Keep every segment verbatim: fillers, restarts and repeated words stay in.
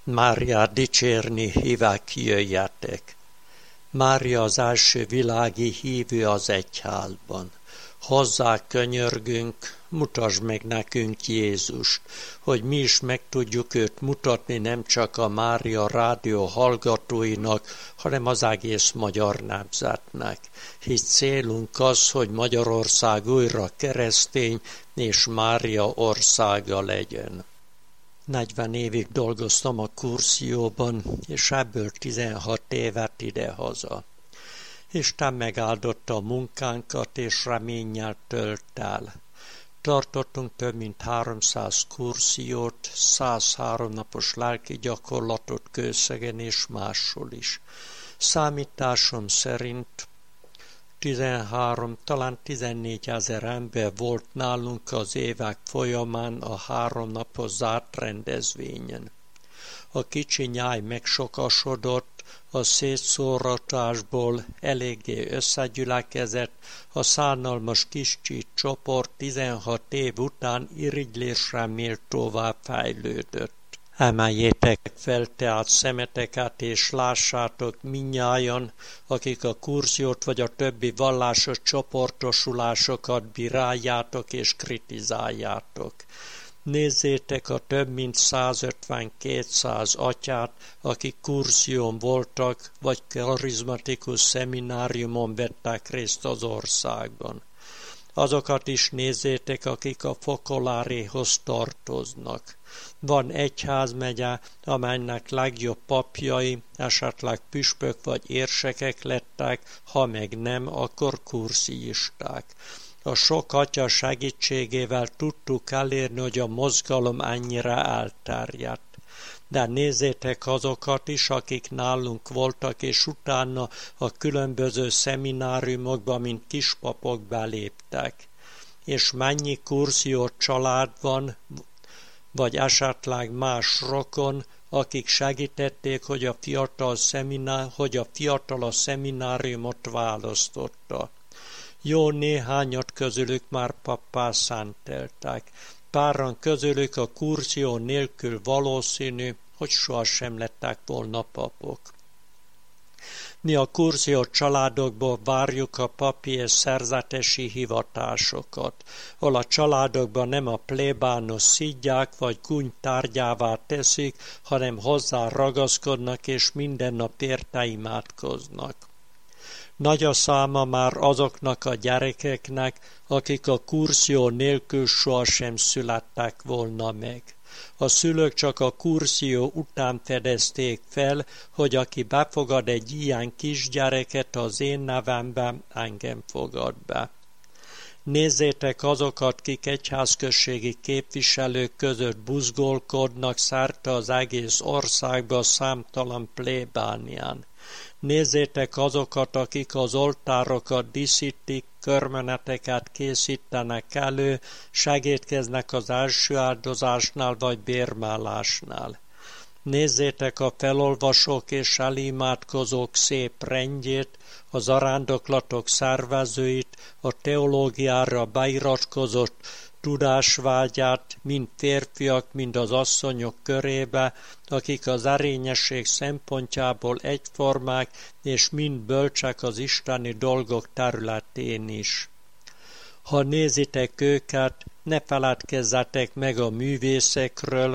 Máriát dicsérni hívák, jöjjetek! Mária az első világi hívő az egyházban. Hozzá könyörgünk, mutasd meg nekünk Jézust, hogy mi is meg tudjuk őt mutatni nem csak a Mária rádió hallgatóinak, hanem az egész magyar nemzetnek. Hisz célunk az, hogy Magyarország újra keresztény és Mária országa legyen. negyven évig dolgoztam a Kurzióban, és ebből tizenhat évet idehaza. Isten megáldotta a munkánkat, és reménnyel tölt el. Tartottunk több mint háromszáz kurziót, százhárom napos lelki gyakorlatot Kőszegen és máshol is. Számításom szerint tizenhárom, talán tizennégy ezer ember volt nálunk az évek folyamán a három napos zárt rendezvényen. A kicsi nyáj megsokasodott, a szétszóratásból eléggé összegyülekezett, a szánalmas kicsi csoport tizenhat év után irigylésre méltóvá fejlődött. Emeljétek fel tehát szemeteket, és lássátok mindnyájan, akik a kurziót vagy a többi vallásos csoportosulásokat bíráljátok és kritizáljátok. Nézzétek a több mint százötven-kétszáz atyát, akik kurzión voltak, vagy karizmatikus szemináriumon vettek részt az országban. Azokat is nézzétek, akik a Fokoláréhoz tartoznak. Van egyházmegye, amelynek legjobb papjai, esetleg püspök vagy érsekek lettek, ha meg nem, akkor kurziisták. A sok atya segítségével tudtuk elérni, hogy a mozgalom ennyire elterjedt. De nézzétek azokat is, akik nálunk voltak, és utána a különböző szemináriumokba, mint kispapok beléptek. És mennyi kurzió család van, vagy esetleg más rokon, akik segítették, hogy a fiatal, szeminár, hogy a, fiatal a szemináriumot választotta. Jó néhányat közülük már pappá szenteltek. Páran közülük a kurzió nélkül valószínű, hogy sohasem lettek volna papok. Mi a kurzió családokból várjuk a papi és szerzetesi hivatásokat, ahol a családokban nem a plébános szidják vagy gúny tárgyává teszik, hanem hozzá ragaszkodnak és minden nap érte imádkoznak. Nagy a száma már azoknak a gyerekeknek, akik a kurzió nélkül sohasem születtek volna meg. A szülők csak a kurzió után fedezték fel, hogy aki befogad egy ilyen kisgyereket az én nevemben, engem fogad be. Nézzétek azokat, kik egyházközségi képviselők között buzgolkodnak szerte az egész országba számtalan plébánián. Nézzétek azokat, akik az oltárokat díszítik, körmeneteket készítenek elő, segítkeznek az első áldozásnál vagy bérmálásnál. Nézzétek a felolvasók és elimádkozók szép rendjét, a zarándoklatok szervezőit, a teológiára beiratkozott tudásvágyát, mind férfiak, mind az asszonyok körébe, akik az erényesség szempontjából egyformák, és mind bölcsek az isteni dolgok területén is. Ha nézitek őket, ne feledkezzetek meg a művészekről,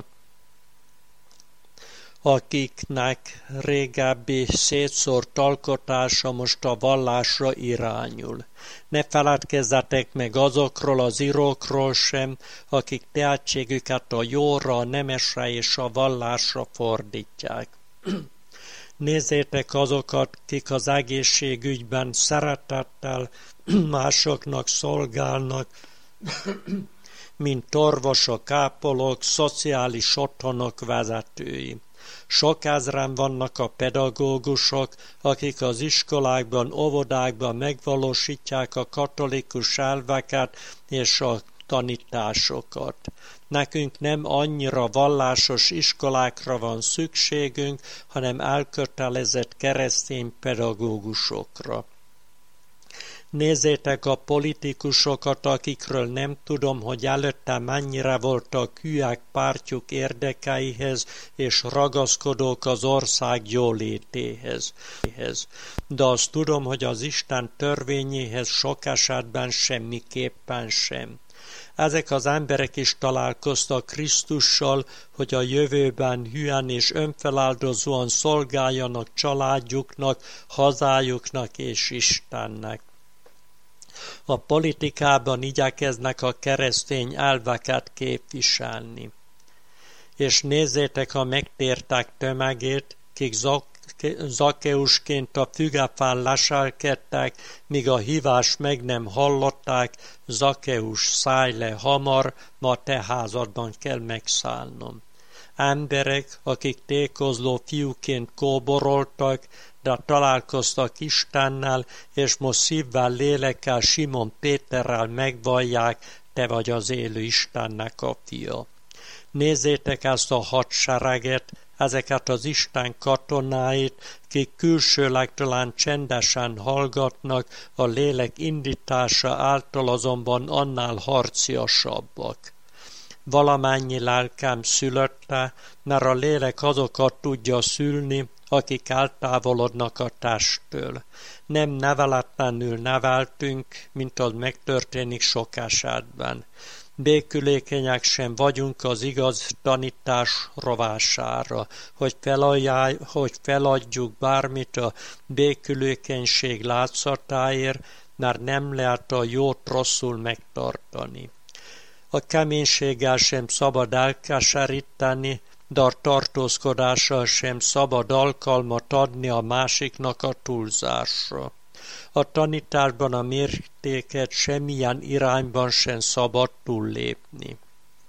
akiknek régebbi szétszórt alkotása most a vallásra irányul. Ne feledkezzetek meg azokról az írókról sem, akik tehetségüket a jóra, a nemesre és a vallásra fordítják. Nézzétek azokat, kik az egészségügyben szeretettel másoknak szolgálnak, mint orvosok, ápolók, szociális otthonok vezetői. Sok ezren vannak a pedagógusok, akik az iskolákban, óvodákban megvalósítják a katolikus elveket és a tanításokat. Nekünk nem annyira vallásos iskolákra van szükségünk, hanem elkötelezett keresztény pedagógusokra. Nézzétek a politikusokat, akikről nem tudom, hogy előtte mennyire voltak hűek pártjuk érdekeihez, és ragaszkodók az ország jólétéhez. De azt tudom, hogy az Isten törvényéhez sok esetben semmiképpen sem. Ezek az emberek is találkoztak Krisztussal, hogy a jövőben hűen és önfeláldozóan szolgáljanak családjuknak, hazájuknak és Istennek. A politikában igyekeznek a keresztény elveket képviselni. És nézzétek a megtértek tömegét, kik Zakkeusként a fügefán leselkedtek, míg a hívás meg nem hallották: Zakkeus, szállj le hamar, ma a te házadban kell megszállnom. Emberek, akik tékozló fiúként kóboroltak, de találkoztak Istennel, és most szívvel, lélekkel, Simon Péterrel megvallják: te vagy az élő Istennek a fia. Nézzétek ezt a hadsereget, ezeket az Isten katonáit, kik külsőleg talán csendesen hallgatnak, a lélek indítása által azonban annál harciasabbak. Valamennyi lelkem szülötte, mert a lélek azokat tudja szülni, akik eltávolodnak a testtől. Nem neveletlenül neveltünk, mint az megtörténik sok esetben. Békülékenyek sem vagyunk az igaz tanítás rovására, hogy, felajánl, hogy feladjuk bármit a békülékenység látszatáért, mert nem lehet a jót rosszul megtartani. A keménységgel sem szabad elkeseríteni, de a tartózkodással sem szabad alkalmat adni a másiknak a túlzásra. A tanításban a mértéket semmilyen irányban sem szabad túllépni.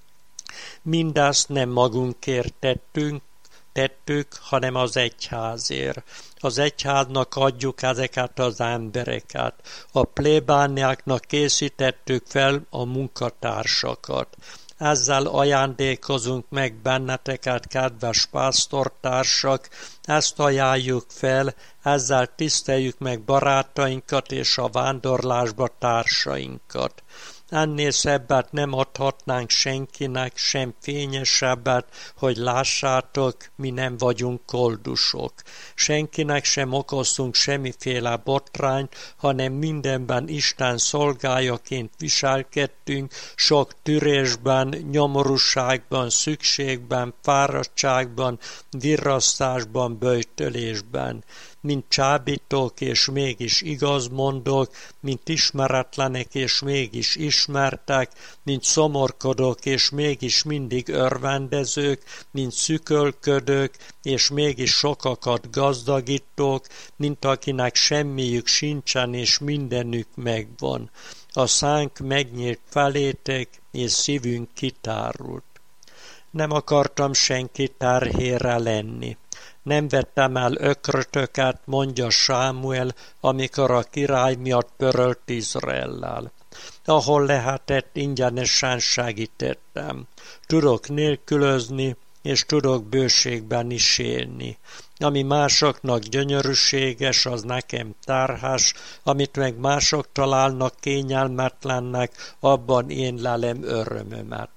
Mindezt nem magunkért tettünk, tettük, hanem az egyházért. Az egyháznak adjuk ezeket az embereket. A plébániáknak készítettük fel a munkatársakat. Ezzel ajándékozunk meg benneteket, kedves pásztortársak, ezt ajánljuk fel, ezzel tiszteljük meg barátainkat és a vándorlásba társainkat. Ennél szebbet nem adhatnánk senkinek, sem fényesebbet, hogy lássátok, mi nem vagyunk koldusok. Senkinek sem okoztunk semmiféle botrányt, hanem mindenben Isten szolgájaként viselkedtünk, sok türésben, nyomorúságban, szükségben, fáradtságban, virrasztásban, böjtölésben. Mint csábítók és mégis igazmondók, mint ismeretlenek és mégis ismertek, mint szomorkodók és mégis mindig örvendezők, mint szükölködők és mégis sokakat gazdagítók, mint akinek semmiük sincsen és mindenük megvan. A szánk megnyílt felétek, és szívünk kitárult. Nem akartam senki terhére lenni. Nem vettem el ökrötöket, mondja Sámuel, amikor a király miatt pörölt Izraellel. Ahol lehetett, ingyenesen segítettem. Tudok nélkülözni, és tudok bőségben is élni. Ami másoknak gyönyörűséges, az nekem terhes, amit meg mások találnak kényelmetlennek, abban én lelem örömömet.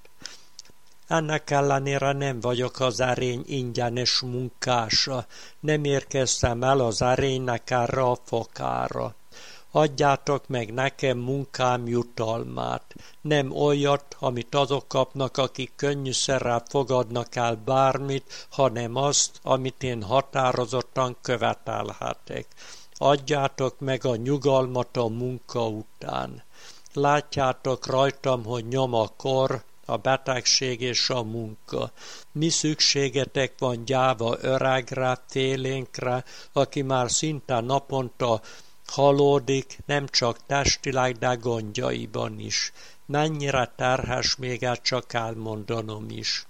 Ennek ellenére nem vagyok az erény ingyenes munkása, nem érkeztem el az erénynek erre a fokára. Adjátok meg nekem munkám jutalmát, nem olyat, amit azok kapnak, akik könnyűszerrel fogadnak el bármit, hanem azt, amit én határozottan követelhetek. Adjátok meg a nyugalmat a munka után. Látjátok rajtam, hogy nyom a kor, a betegség és a munka. Mi szükségetek van gyáva öregre, félénkre, aki már szinte naponta halódik, nem csak testileg, de gondjaiban is. Mennyire terhes, még el csak elmondanom is.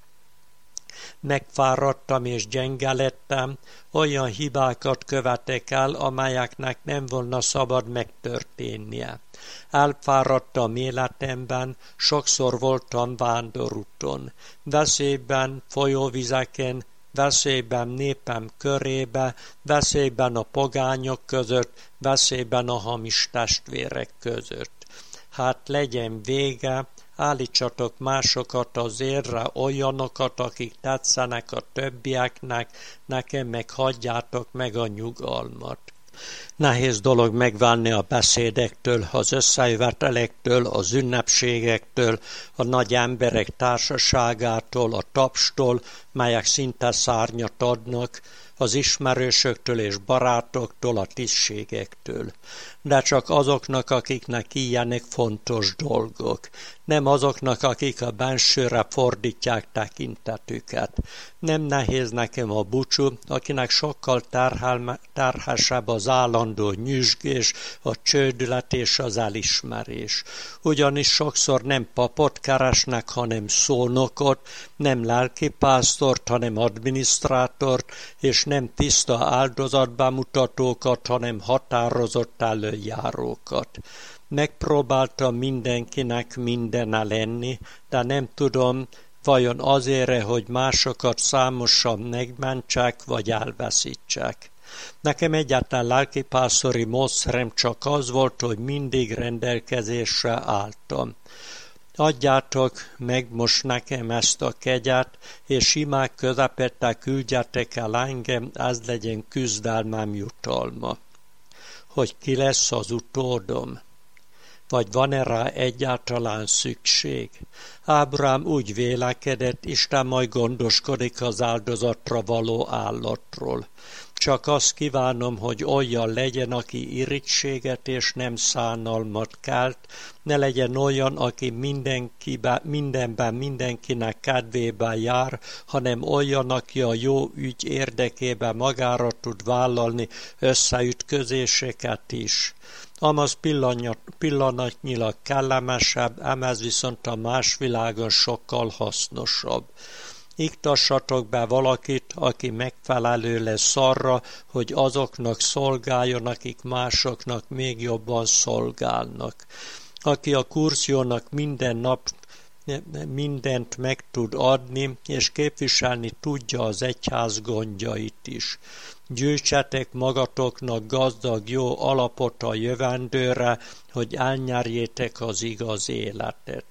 Megfáradtam és gyenge lettem, olyan hibákat követek el, amelyeknek nem volna szabad megtörténnie. Elfáradtam életemben, sokszor voltam vándorúton, veszélyben, folyóvizeken, veszélyben népem körébe, veszélyben a pogányok között, veszélyben a hamis testvérek között. Hát legyen vége, állítsatok másokat az érre, olyanokat, akik tetszenek a többieknek, nekem meg hagyjátok meg a nyugalmat. Nehéz dolog megválni a beszédektől, az összejövetelektől, az ünnepségektől, a nagy emberek társaságától, a tapstól, melyek szinte szárnyat adnak, az ismerősöktől és barátoktól, a tisztségektől. De csak azoknak, akiknek ilyenek fontos dolgok. Nem azoknak, akik a bensőre fordítják tekintetüket. Nem nehéz nekem a búcsú, akinek sokkal terhesebb az állandó nyüzsgés, a csődület és az elismerés. Ugyanis sokszor nem papot keresnek, hanem szónokot, nem lelkipásztort, hanem adminisztrátort, és nem tiszta áldozatbemutatókat, hanem határozott előjárókat. Megpróbáltam mindenkinek mindene lenni, de nem tudom, vajon azért, hogy másokat számosan megmentsek, vagy elveszítsek. Nekem egyáltalán lelkipásztori módszerem csak az volt, hogy mindig rendelkezésre álltam. Adjátok meg most nekem ezt a kegyet, és imák közepette küldjetek el engem, ez legyen küzdelmem jutalma. Hogy ki lesz az utódom? Vagy van-e rá egyáltalán szükség? Ábrám úgy vélekedett, Isten majd gondoskodik az áldozatra való állatról. Csak azt kívánom, hogy olyan legyen, aki irítséget és nem szánalmat kelt, ne legyen olyan, aki mindenkibe, mindenben mindenkinek kedvében jár, hanem olyan, aki a jó ügy érdekében magára tud vállalni összeütközéseket is. Amaz pillanat, pillanatnyilag kellemesebb, ám ez viszont a más világon sokkal hasznosabb. Iktassatok be valakit, aki megfelelő lesz arra, hogy azoknak szolgáljon, akik másoknak még jobban szolgálnak. Aki a kurziónak minden nap mindent meg tud adni, és képviselni tudja az egyház gondjait is. Gyűjtsetek magatoknak gazdag jó alapot a jövendőre, hogy elnyerjétek az igaz életet.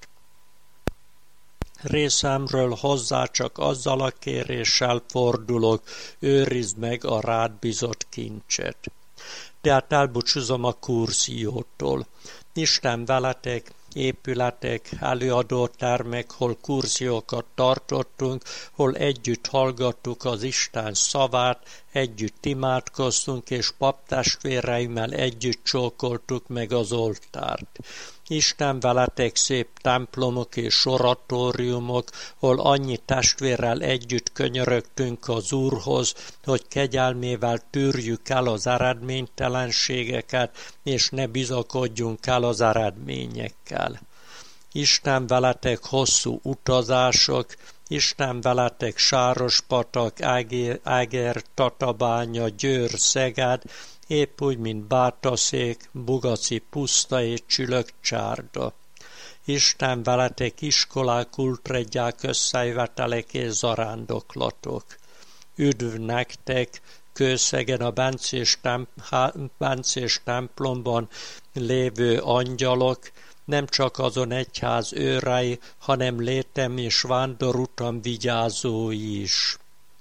Részemről hozzá csak azzal a kéréssel fordulok, őrizd meg a rád bizott kincset. Tehát elbúcsúzom a kurziótól. Isten veletek, épületek, előadótermek, hol kurziókat tartottunk, hol együtt hallgattuk az Isten szavát, együtt imádkoztunk, és paptestvéreimmel együtt csókoltuk meg az oltárt. Isten veletek szép templomok és oratóriumok, hol annyi testvérrel együtt könyörögtünk az Úrhoz, hogy kegyelmével tűrjük el az eredménytelenségeket, és ne bizakodjunk el az eredményekkel. Isten veletek hosszú utazások, Isten veletek Sárospatak, Áger, Áger, Tatabánya, Győr, Szeged, épp úgy, mint Bátaszék, Bugaci, Puszta és Csülökcsárda. Isten veletek iskolák, kultredják, összejövetelek és zarándoklatok. Üdv nektek, Kőszegen a Bencés, temp- Bencés templomban lévő angyalok, nem csak azon egyház őrei, hanem létem és vándorutam vigyázói is.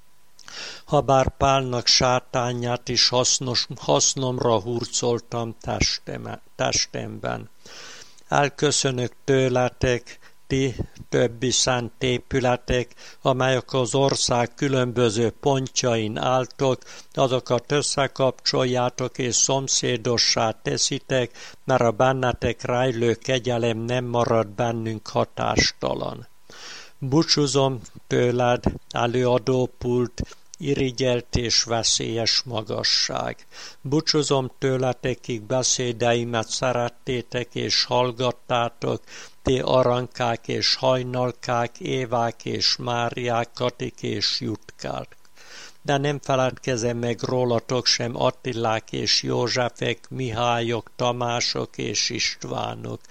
Habár Pálnak sátánját is hasznos, hasznomra hurcoltam testeme, testemben. Elköszönök tőletek, ti többi szent épületek, amelyek az ország különböző pontjain álltok, azokat összekapcsoljátok és szomszédossá teszitek, mert a bennetek rejlő kegyelem nem marad bennünk hatástalan. Búcsúzom tőled, előadópult, irigyelt és veszélyes magasság. Búcsúzom tőletek, kik beszédeimet szerettétek és hallgattátok, ti arankák és hajnalkák, Évák és Máriák, Katik és Jutkák. De nem feledkezem meg rólatok sem Attilák és Józsefek, Mihályok, Tamások és Istvánok.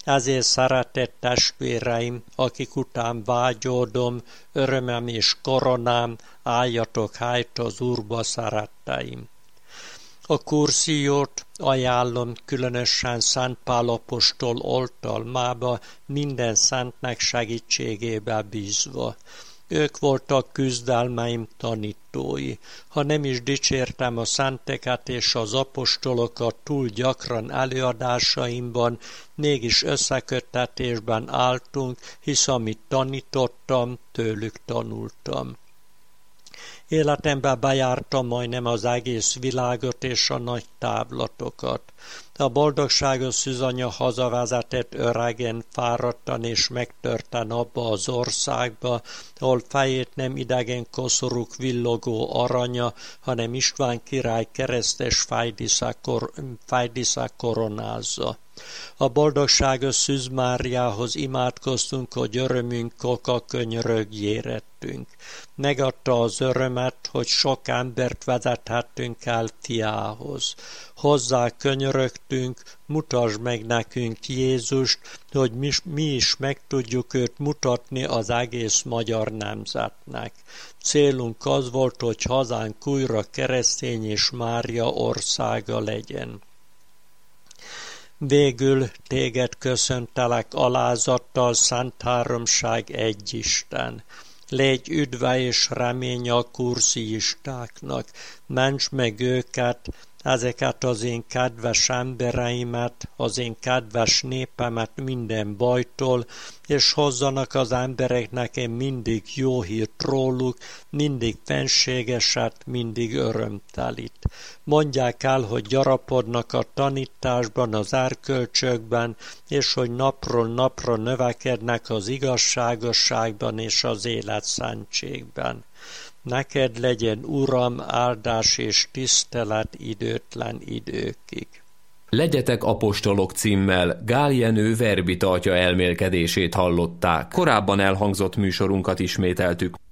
Ezért szeretett testvéreim, akik után vágyódom, örömem és koronám, álljatok helyt az Úrba, szeretteim. A kurziót ajánlom különösen Szent Pál apostol oltalmába, minden szentnek segítségébe bízva. Ők voltak küzdelmeim tanítói. Ha nem is dicsértem a szenteket és az apostolokat túl gyakran előadásaimban, mégis összeköttetésben álltunk, hisz amit tanítottam, tőlük tanultam. Életemben bejártam majdnem az egész világot és a nagy távlatokat. A boldogságos szűzanya hazavezetett öregen, fáradtan és megtörten abba az országba, ahol fejét nem idegen koszorúk villogó aranya, hanem István király keresztes fejdiszek koronázza. A boldogságos Szűz Máriához imádkoztunk, hogy örömünk oka könyörögjérettünk. Megadta az örömet, hogy sok embert vezethettünk el fiához. Hozzá könyörögtünk, mutasd meg nekünk Jézust, hogy mi, mi is meg tudjuk őt mutatni az egész magyar nemzetnek. Célunk az volt, hogy hazánk újra keresztény és Mária országa legyen. Végül téged köszöntelek alázattal, Szent Háromság egy Isten. Légy üdve és remény a kurziistáknak, ments meg őket, ezeket az én kedves embereimet, az én kedves népemet minden bajtól, és hozzanak az emberek nekem mindig jó hírt róluk, mindig fenségeset, mindig örömtelit. Mondják el, hogy gyarapodnak a tanításban, az erkölcsökben, és hogy napról napra növekednek az igazságosságban és az életszentségben. Neked legyen, Uram, áldás és tisztelet időtlen időkig. Legyetek apostolok címmel Gál Jenő verbita atya elmélkedését hallották. Korábban elhangzott műsorunkat ismételtük.